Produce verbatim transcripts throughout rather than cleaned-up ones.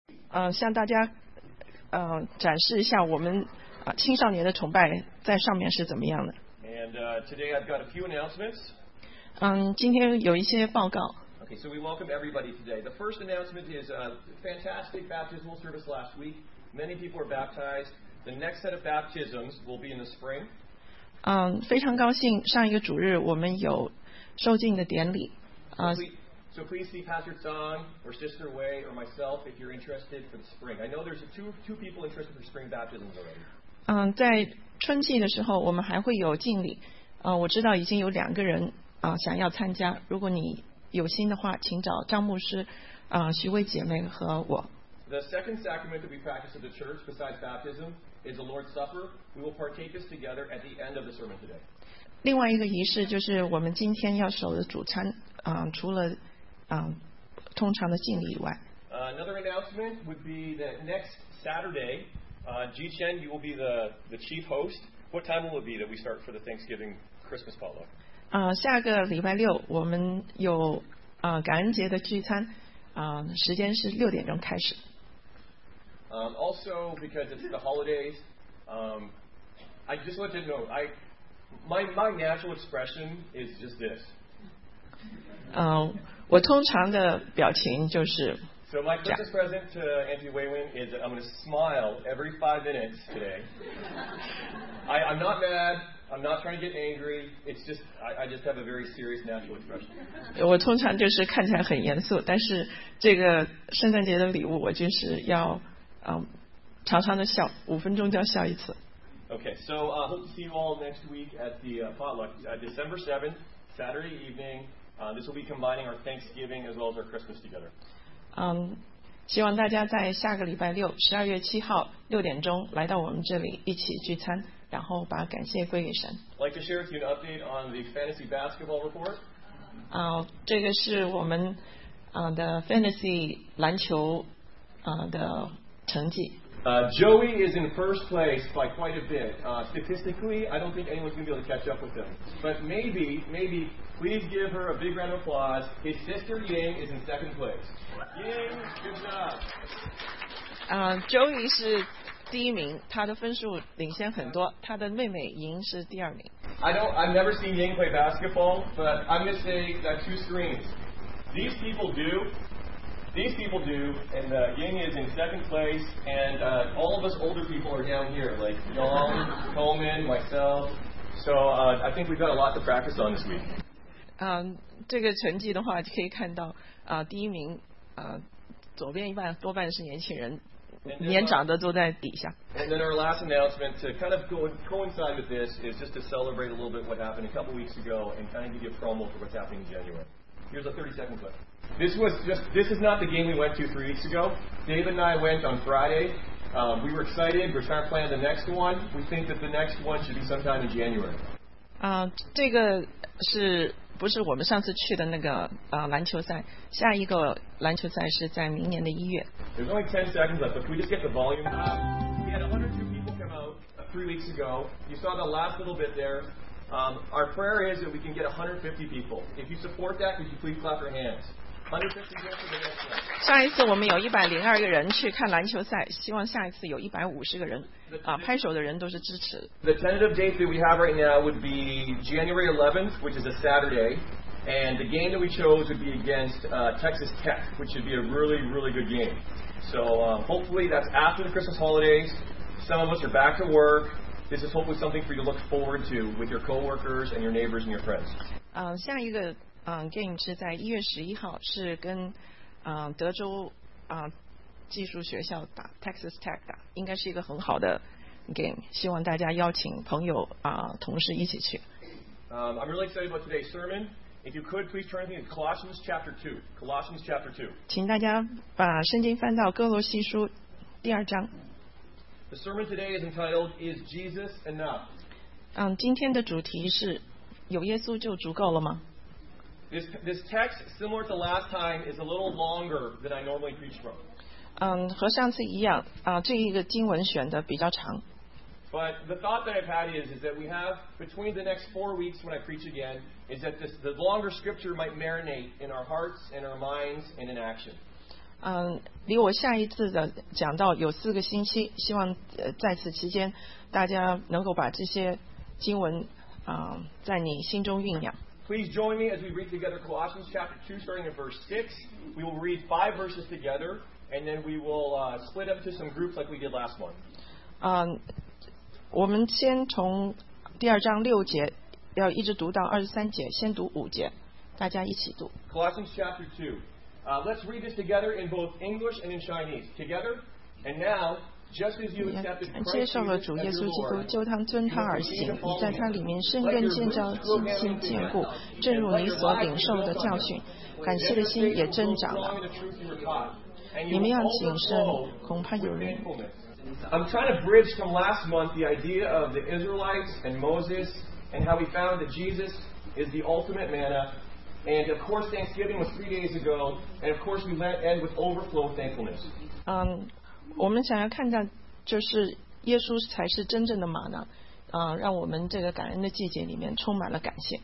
呃，向大家呃展示一下我们啊、呃、青少年的崇拜在上面是怎么样的。 And uh, today I've got a few announcements. 嗯，今天有一些报告。 Okay, so we welcome everybody today. The first announcement is a fantastic baptismal service last week. Many people were baptized. The next set of baptisms will be in the spring. 嗯，非常高兴，上一个主日我们有受浸的典礼。啊、 So please, so please see Pastor Zhang or Sister Wei or myself if you're interested for the spring. I know there's two two people interested for spring baptisms already. 嗯，在春季的时候我们还会有浸礼。啊、呃，我知道已经有两个人啊、呃、想要参加。如果你有心的话，请找张牧师、啊、呃、徐薇姐妹和我。 The second sacrament that we practice at the church, besides baptism, is the Lord's Supper. We will partake this together at the end of the sermon today. 另外一个仪式就是我们今天要守的主餐，啊、呃，除了啊、呃、通常的敬礼以外。 Uh, another announcement would be that next Saturday, uh, Ji Chen, you will be the the chief host. What time will it be that we start for the Thanksgiving Christmas potluck? 啊、呃，下个礼拜六我们有啊、呃、感恩节的聚餐，啊、呃，时间是六点钟开始。 Um, also, because it's the holidays, um, I just want you to know, I my my natural expression is just this. 嗯、呃，我通常的表情就是。 So my Christmas present to Auntie Weiwen is that I'm going to smile every five minutes today. I, I'm not mad. I'm not trying to get angry. It's just I, I just have a very serious natural expression. 我通常就是看起来很严肃，但是这个圣诞节的礼物，我就是要嗯常常的笑，五分钟就要笑一次。 Okay, so I uh, hope to see you all next week at the uh, potluck, uh, December seventh, Saturday evening. Uh, this will be combining our Thanksgiving as well as our Christmas together. 嗯，希望大家在下个礼拜六，十二月七号六点钟来到我们这里一起聚餐，然后把感谢归给神。 I'd like to share with you an update on the fantasy basketball report. 啊、呃，这个是我们啊、呃、的 fantasy 篮球啊、呃、的成绩。 Uh, Joey is in first place by quite a bit. Uh, statistically, I don't think anyone's going to be able to catch up with him. But maybe, maybe, please give her a big round of applause. His sister Ying is in second place. Ying, good job. 啊、呃、，Joey 是第一名，他的分数领先很多。他的妹妹莹是第二名。 I don't, I've never seen Ying play basketball, but I'm going to say that two screens. These people do. These people do, and uh, Ying is in second place, and uh, all of us older people are down here, like John, Coleman, myself. So uh, I think we've got a lot to practice on this week. 嗯、呃，这个成绩的话，可以看到啊、呃，第一名啊、呃，左边一半多半是年轻人， then, 年长的都在底下。 And then our last announcement to kind of go, coincide with this is just to celebrate a little bit what happened a couple weeks ago and kind of give you a promo for what's happening in January. Here's a thirty second clip. This was just, this is not the game we went to three weeks ago. David and I went on Friday. Um, we were excited. We're trying to plan the next one. We think that the next one should be sometime in January. 啊、呃，这个是不是我们上次去的那个啊、呃、篮球赛？下一个篮球赛是在明年的一月。 There's only ten seconds left, but can we just get the volume up? We had one hundred two people come out uh, three weeks ago. You saw the last little bit there. Um, our prayer is that we can get one hundred fifty people. If you support that, could you please clap your hands? one hundred fifty people for the next one. 上一次我们有一百零二个人去看篮球赛，希望下一次有一百五十个人啊、呃，拍手的人都是支持。 The tentative date that we have right now would be January eleventh, which is a Saturday, and the game that we chose would be against uh, Texas Tech, which should be a really, really good game. So uh, hopefully that's after the Christmas holidays. Some of us are back to work. This is hopefully something for you to look forward to with your coworkers and your neighbors and your friends. 嗯、呃，下一个嗯、呃、game 是在一月十一号，是跟嗯、呃、德州啊、呃、技术学校打 Texas Tech 打，应该是一个很好的 game， 希望大家邀请朋友啊、呃、同事一起去。 Um, I'm really excited about today's sermon. If you could, please turn with me to Colossians chapter two. Colossians chapter two. 请大家把圣经翻到哥罗西书第二章。 The sermon today is entitled, Is Jesus Enough? 嗯，今天的主题是有耶稣就足够了吗？ This, this text, similar to last time, is a little longer than I normally preach from. 嗯，和上次一样啊，这一个经文选的比较长。 But the thought that I've had is, is that we have, between the next four weeks when I preach again, is that this, the longer scripture might marinate in our hearts and our minds and in action. 嗯，离我下一次的讲道有四个星期，希望呃在此期间大家能够把这些经文啊、呃、在你心中酝酿。 Please join me as we read together Colossians chapter two, starting at verse six. We will read five verses together, and then we will uh, split up to some groups like we did last month. 嗯，我们先从第二章六节要一直读到二十三节，先读五节，大家一起读。 Colossians chapter two. Uh, let's read this together in both English and in Chinese. Together, and now, just as you accepted Christ 接受了 Jesus 主耶 as 稣 your 基督， Lord, 就当遵他而行，你在他里面生 let 根 your 建造， roots grow 尽心 down 坚 into 固， it, 正如 and let 你 your 所 lives 领 be 受 built 的 on 教 it. 训， And 感 then 谢的 your 心 faith 也 will 增 grow 长 strong 了。 in the truth you were taught, and 你 you 们 will 要谨慎， overflow 恐怕有 with 人 thankfulness. I'm trying to bridge from last month the idea of the Israelites and Moses and how we found that Jesus is the ultimate manna. And of course, Thanksgiving was three days ago. And of course, we end with overflow thankfulness. 嗯，我们想要看到就是耶稣才是真正的玛纳，啊、呃，让我们这个感恩的季节里面充满了感谢。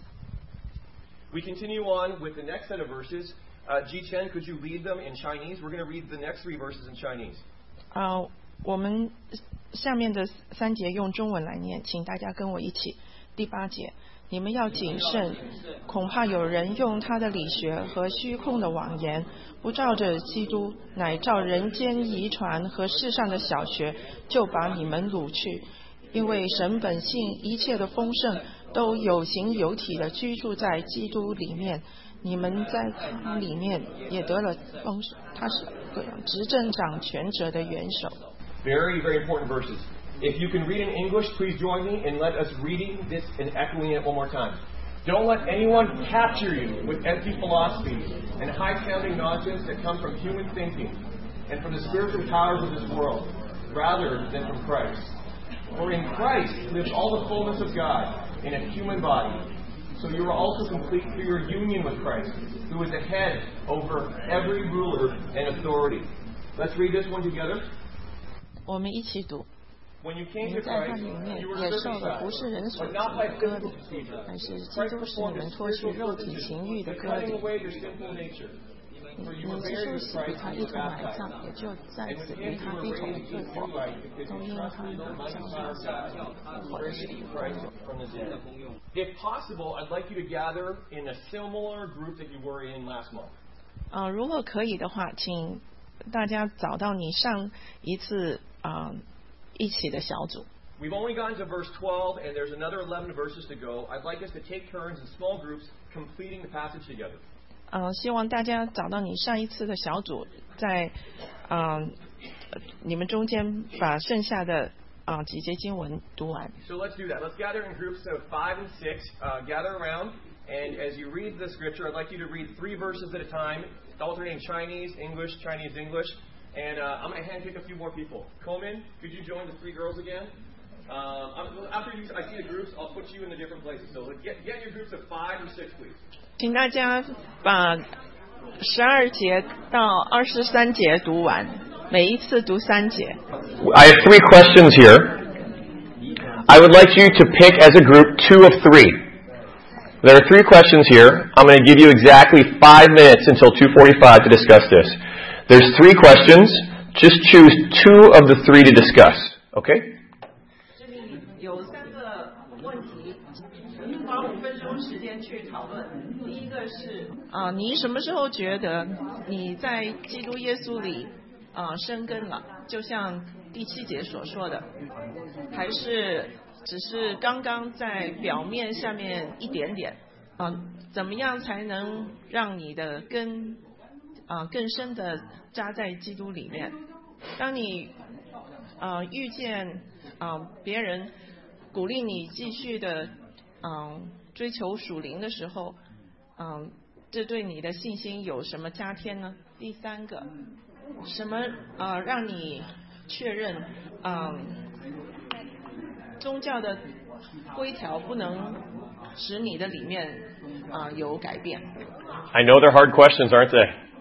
We continue on with the next set of verses. Uh, Ji Chen, could you read them in Chinese? We're going to read the next three verses in Chinese. 啊、呃，我们下面的三节用中文来念，请大家跟我一起。第八节。你们要谨慎，恐怕有人用他的理学和虚空的妄言，不照着基督，乃照人间遗传和世上的小学，就把你们掳去。因为神本性一切的丰盛，都有形有体的居住在基督里面。你们在他里面也得了丰盛，他是执政掌权者的元首。 Very, very important verses. If you can read in English, please join me and let us reading this and echoing it one more time. Don't let anyone capture you with empty philosophies and high-sounding nonsense that come from human thinking and from the spiritual powers of this world, rather than from Christ. For in Christ lives all the fullness of God in a human body. So you are also complete through your union with Christ, who is the head over every ruler and authority. Let's read this one together. 我们一起读。 When you came 你 to 在他 Christ, 里面 you were 也受的不 circumcised, 是人所 but 行 not by 的割 physical 礼， procedure. 但是基 Christ 督使 performed 你们 a 脱去 spiritual 肉体 circumcision, 情欲的 by 割 cutting 礼。 away your sinful nature. 你 For you 你 were 接 buried 受 with 洗与 Christ 他 and 一 were 同埋 baptized. 葬，也就在 And 此 with 与 him 他 you 一 were 同 raised 复 to 活， new life because 都 you 因 trusted 他 in the 将 mighty 死 power of God, 复活的 raising 使 Christ from the dead. If possible, I'd like you to gather in a similar group that you were in last month. 啊、呃，如果可以的话，请大家找到你上一次啊、呃、一起的小组。 We've only gotten to verse twelve, and there's another eleven verses to go. I'd like us to take turns in small groups completing the passage together. 呃，希望大家找到你上一次的小组，在啊、呃、你们中间把剩下的啊、呃、几节经文读完。 So let's do that. Let's gather in groups of five and six. Uh, gather around, and as you read the scripture, I'd like you to read three verses at a time, alternating Chinese, English, Chinese, English. And uh, I'm going to handpick a few more people. Komen, could you join the three girls again? Um, after you, I see the groups, I'll put you in the different places. So get, get your groups of five or six, please. 请大家把十二节到二十三节读完，每一次读三节。 I have three questions here. I would like you to pick as a group two of three. There are three questions here. I'm going to give you exactly five minutes until two forty-five to discuss this. There's three questions. Just choose two of the three to discuss. Okay? 这里有三个问题，花五分钟时间去讨论。第一个是啊，你什么时候觉得你在基督耶稣里啊生根了？就像第七节所说的，还是只是刚刚在表面下面一点点啊？怎么样才能让你的根啊更深的扎在基督里面？当你啊遇见啊别人鼓励你继续的嗯追求属灵的时候，嗯这对你的信心有什么加添呢？第三个，什么啊让你确认嗯宗教的规条不能使你的里面啊有改变？ I know they're hard questions, aren't they?